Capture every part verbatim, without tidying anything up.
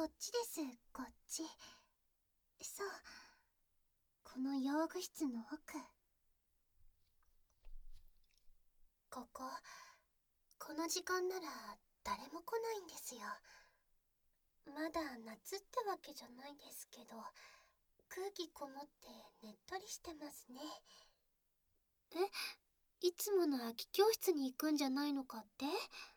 こっちです、こっち。そう、この用具室の奥。ここ、この時間なら誰も来ないんですよ。まだ夏ってわけじゃないですけど、空気こもってねっとりしてますね。え、いつもの空き教室に行くんじゃないのかって？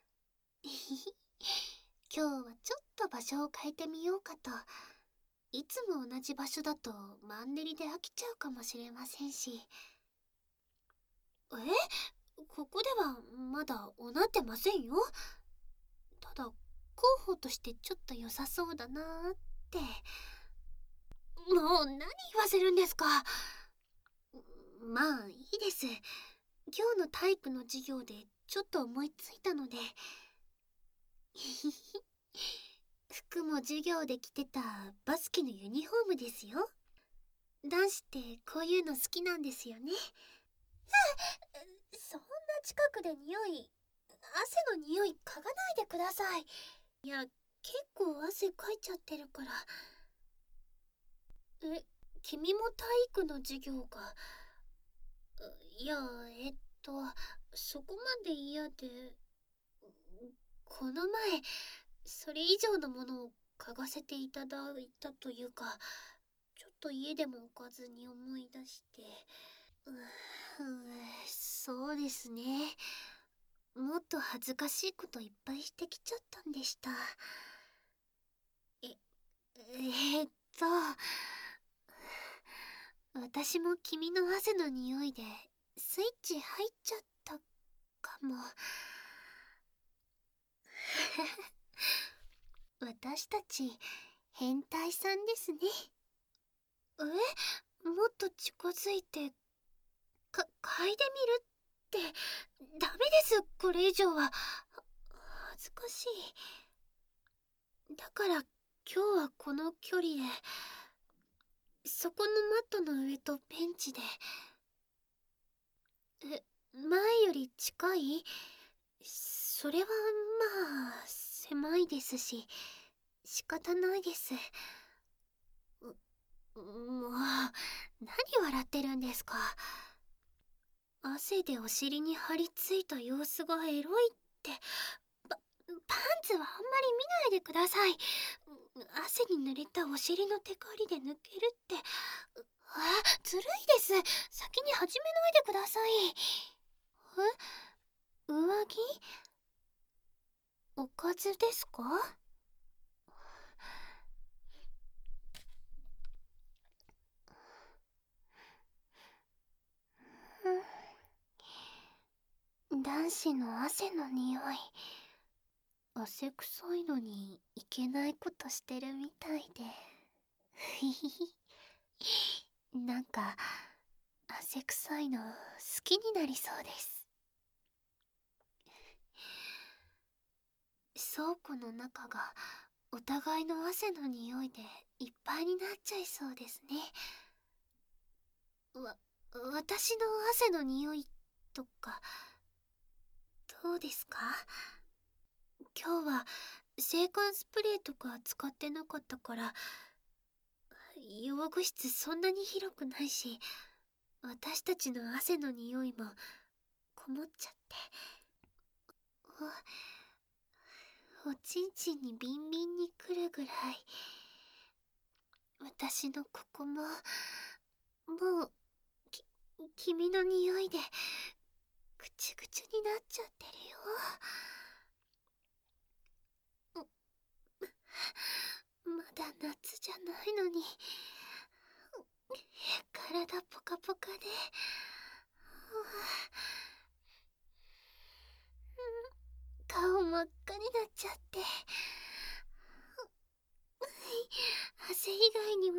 今日はちょっと場所を変えてみようかと。いつも同じ場所だとマンネリで飽きちゃうかもしれませんし。え？ここではまだおなってませんよ。ただ候補としてちょっと良さそうだなーって。もう何言わせるんですか。まあいいです。今日の体育の授業でちょっと思いついたので。服も授業で着てたバスケのユニフォームですよ。男子ってこういうの好きなんですよね。そんな近くで匂い、汗の匂い嗅がないでください。いや、結構汗かいちゃってるから。え、君も体育の授業が。いや、えっと、そこまで嫌で、この前、それ以上のものを嗅がせていただいたというか、ちょっと家でも置かずに思い出して。ううそうですね。もっと恥ずかしいこといっぱいしてきちゃったんでした。え、えーっと、私も君の汗の匂いでスイッチ入っちゃったかも。私たち変態さんですね。え、もっと近づいてか嗅いでみるってダメです。これ以上は恥ずかしい。だから今日はこの距離で、そこのマットの上とベンチで。え、前より近い？それはまあ狭いですし仕方ないです。うもう何笑ってるんですか。汗でお尻に張り付いた様子がエロいって。パパンツはあんまり見ないでください。汗に濡れたお尻のテカリで抜けるって。あ、ずるいです。先に始めないでください。え、上着？おかずですか？男子の汗の匂い。汗臭いのにいけないことしてるみたいで。ふひひ。なんか汗臭いの好きになりそうです。倉庫の中がお互いの汗の匂いでいっぱいになっちゃいそうですね。わ、私の汗の匂いとかどうですか？今日は制汗スプレーとか使ってなかったから、用具室そんなに広くないし、私たちの汗の匂いもこもっちゃって。お、おちんちんにビンビンにくるぐらい。私のここももうき君の匂いでぐちゅぐちゅになっちゃってるよ。まだ夏じゃないのに体ポカポカで、顔真っ赤になっちゃって。汗以外にも。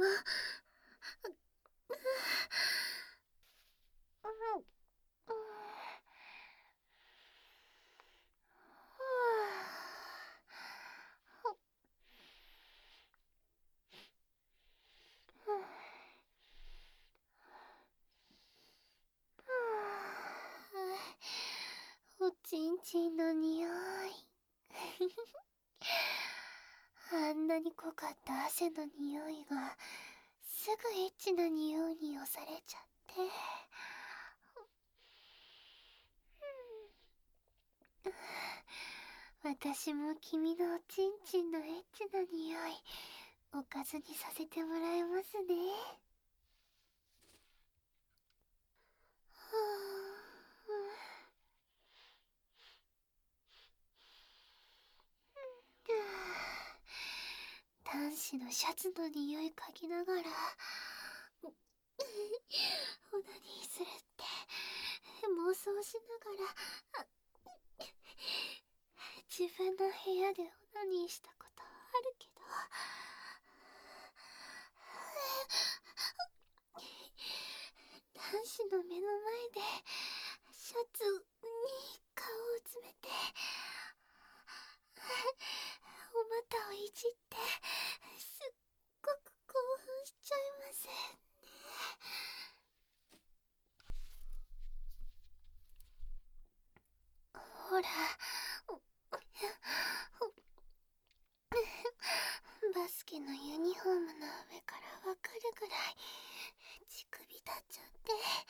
おちんちんの匂い。 あんなに濃かった汗の匂いがすぐエッチな匂いに押されちゃって、私も君のおちんちんのエッチな匂いおかずにさせてもらいますね。はあ、男子のシャツの匂い嗅ぎながらオナニーするって妄想しながら自分の部屋でオナニーしたことあるけど、男子の目の前でシャツに顔を詰めてお股をいじってすっごく興奮しちゃいますね。ほら、バスケのユニフォームの上からわかるぐらい乳首立っちゃって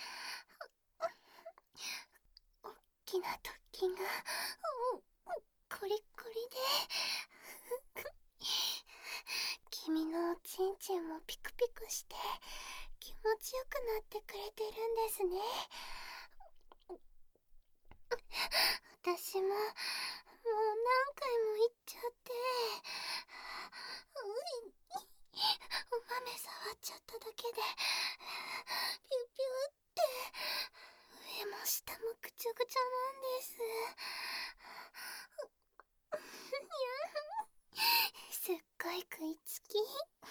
おっきな突起がコリコリで君のおちんちんもピクピクして気持ちよくなってくれてるんですね。私ももう何回も言っちゃってお豆触っちゃっただけでピュピュって上も下もぐちゃぐちゃなんです。すっごい食いつき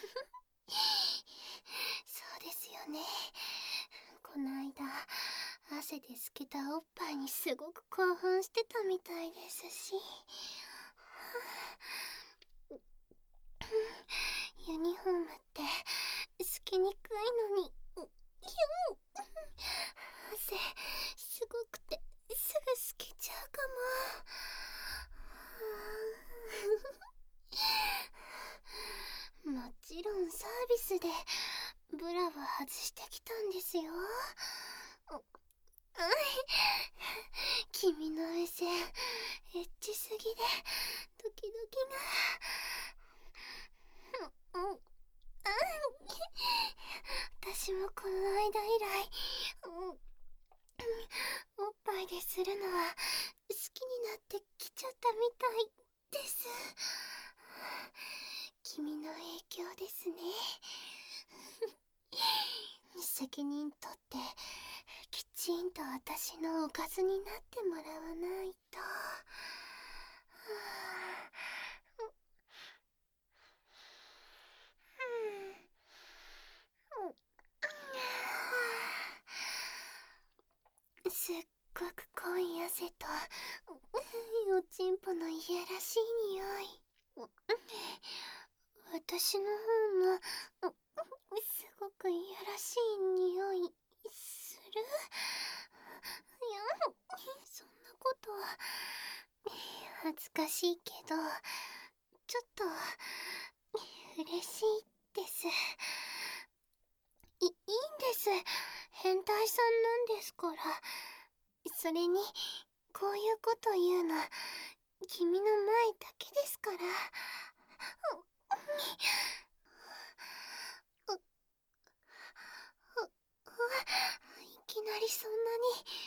そうですよね。この間汗で透けたおっぱいにすごく興奮してたみたいですしユニフォームって透けにくいのに汗すごくてすぐ透けちゃうかももちろんサービスでブラは外してきたんですよ。君の目線エッチすぎでドキドキがうん私もこの間以来おっぱいでするのは好きになってきちゃったみたいです。君の影響ですね。責任取ってきちんと私のおかずになってもらわないと。すっごく濃い汗とおちんぽのいやらしい匂い。私の方もすごくいやらしい匂いする。いや、そんなこと恥ずかしいけどちょっと嬉しいです。いいいんです。変態さんなんですから。それにこういうこと言うの君の前だけですから。いきなりそんなに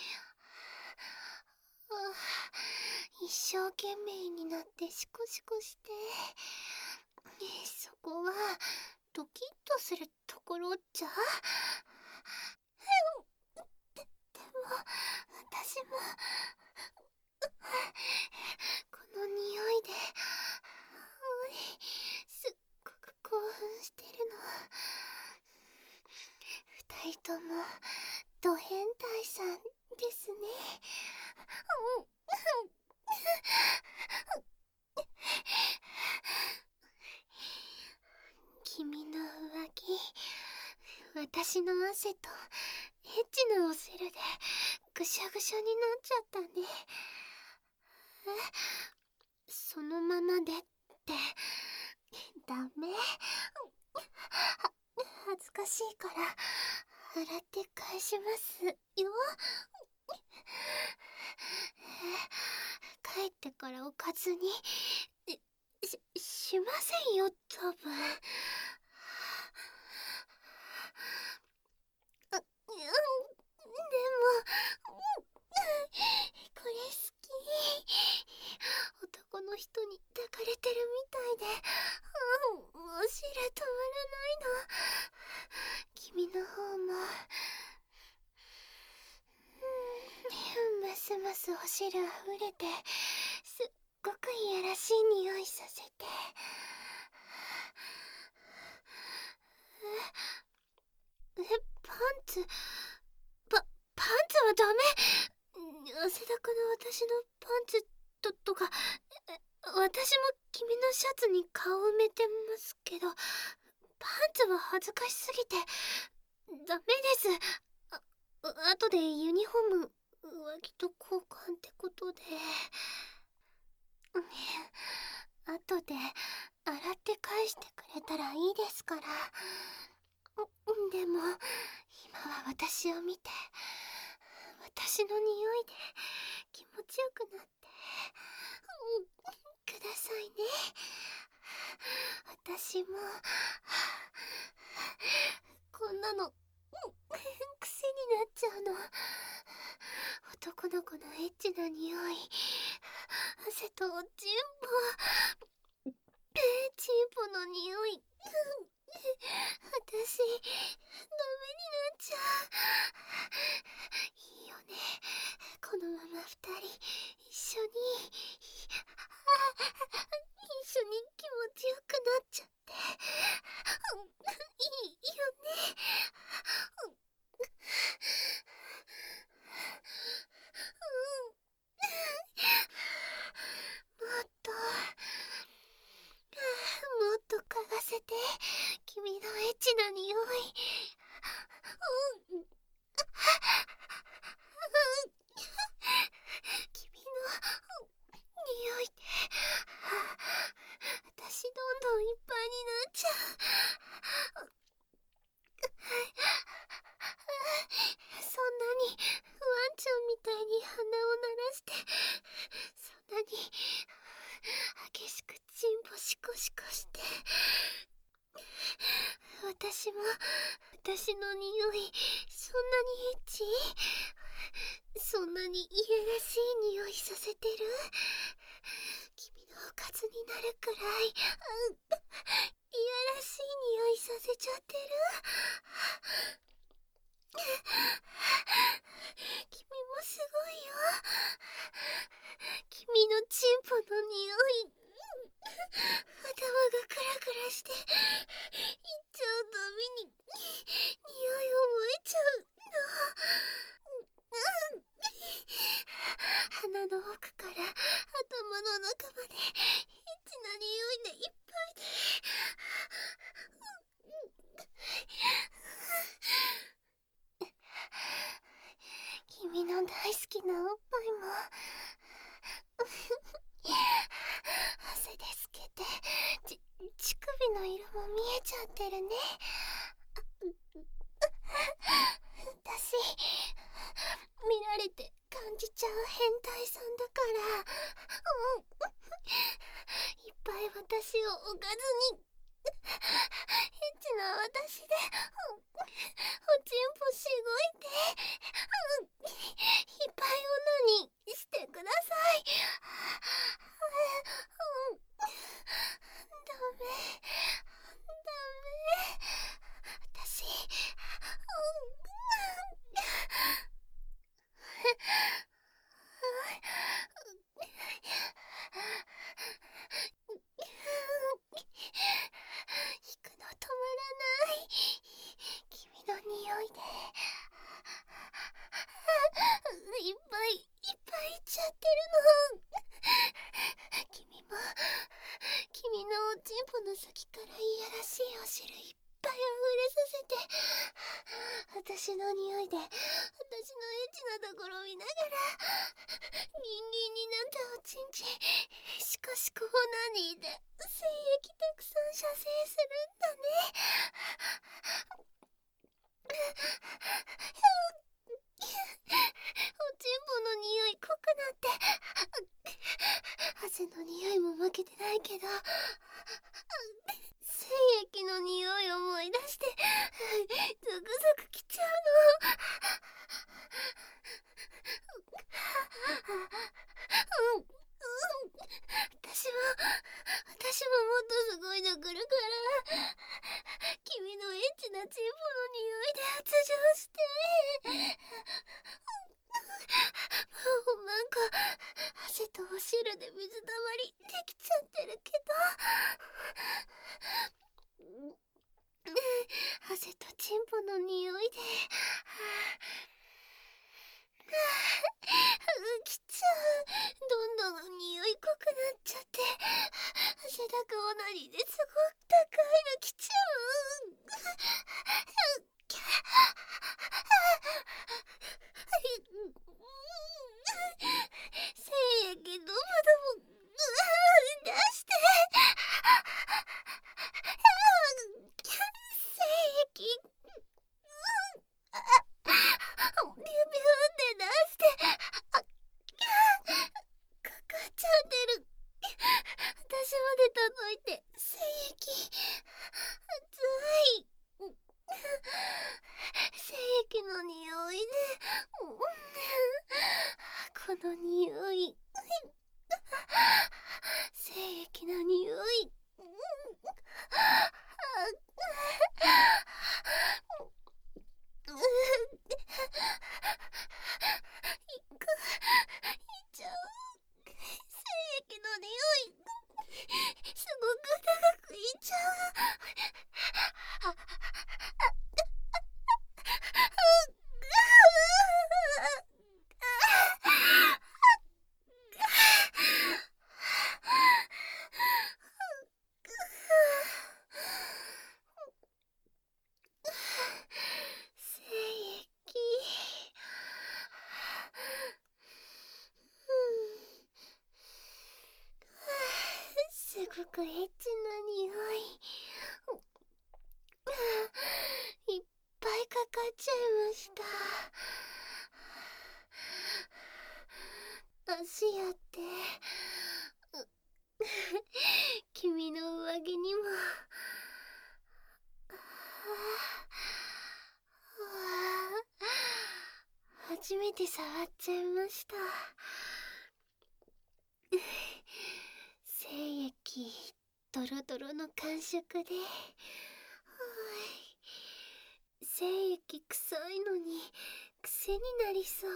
一生懸命になってシコシコしてそこはドキッとするところじゃ。で, でも私もこの匂いですっごく興奮してるの。二人ともド変態さんですね。君の上着私の汗とエッチなおセルでぐしゃぐしゃになっちゃったね。え、そのままでってダメ。は恥ずかしいから洗って返しますよ。帰ってからおかずにししませんよ、多分。あ、でもこれ好き。男の人に抱かれてるみたいで、うん、おしれ止まらないの。君の方も、うん、ますますおしれあふれて、すっごくいやらしい匂いさせて。え、パンツ、パ、パンツはダメ。汗だくの私のパンツと、とか、私も君のシャツに顔埋めてますけど、パンツは恥ずかしすぎて、ダメです。あ、後でユニフォーム、上着と交換ってことで。後で洗って返してくれたらいいですから。でも今は私を見て、私の匂いで気持ちよくなってくださいね。私もこんなの癖になっちゃうの。男の子のエッチな匂い、汗とおちんぽ、チンポの匂い、私ダメになっちゃう。いいよね、このまま二人一緒に一緒に気持ちよくなっちゃって、いいよね。もっともっと嗅がせて、君のエッチな匂い。うん、君の匂いで私どんどんいっぱいになっちゃう。そんなにワンちゃんみたいに鼻を鳴らして、そんなに激しくチンポシコシコして、私も私の匂いそんなにエッチ？そんなにいやらしい匂いさせてる？君のおかずになるくらい、うん、いやらしい匂いさせちゃってる？君もすごいよ。君のチンポの匂い、頭がクラクラして行っちゃうたびに匂いを覚えちゃうの。鼻の奥から頭の中までエッチな匂いでいっぱいで、君の大好きなおっぱいも汗で透けて、ち乳首の色も見えちゃってるね。私見られて感じちゃう変態さんだから、うん、いっぱい私をおかずに、エッチな私でおちんぽしごいて、うん、いっぱいオナニーしてください。うん、ダメダメ、私、うん引くの止まらない。君の匂いでいっぱいいっぱいいっちゃってるの。君も君のおちんぽの先からいやらしいお汁いっぱい溢れさせて、私の匂いで私のエッチなところ見ながら、ギンギンになったおちんちんシコシコオナニーで精液たくさん射精ど、精液の匂いを思い出してゾクゾクきちゃうの。うん、うん、私も私ももっとすごいの来るから、君のエッチなチンポの匂いで発情して、もうなんか汗とお汁で水たまりできちゃってるけど、汗とチンポの匂いで、きちゃう。どんどん匂い濃くなっちゃって、汗だくオナニーですごく高いのきちゃう。精液どもども出して、精液ビュビュって出して、あっ、かかっちゃってる。私まで届いて、精液熱い。精液の匂いで、この匂い、精液の匂い、いく、いっちゃう。精液の匂い、すごく高くいっちゃう。精液、すごくエッチな匂い、いっぱいかかっちゃいました。足やって、君の上着にも、初めて触っちゃいました。精液ドロドロの感触で、精液臭いのに癖になりそう。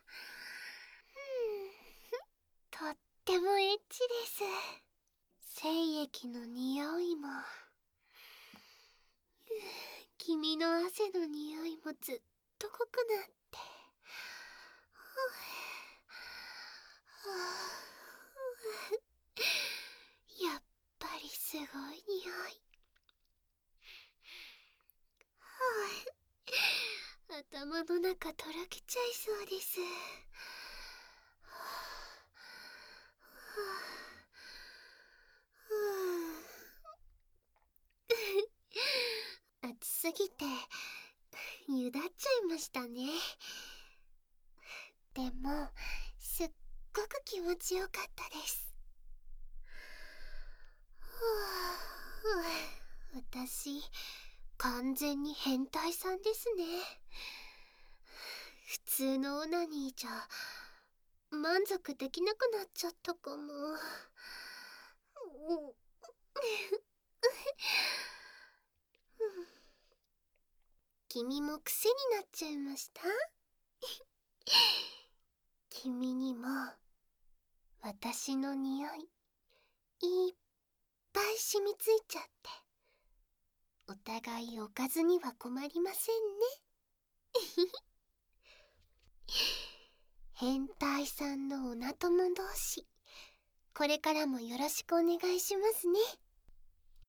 とってもエッチです。精液の匂いも、君の汗の匂いもずっと濃くなって、やっぱりすごい匂い。頭の中とろけちゃいそうです。暑すぎてゆだっちゃいましたね。でもすっごく気持ちよかったです。私完全に変態さんですね。普通のオナニーじゃ満足できなくなっちゃったかも。君も癖になっちゃいました？君にも私の匂いいっぱい染みついちゃって、お互いおかずには困りませんね。変態さんのオナ友同士、これからもよろしくお願いしますね。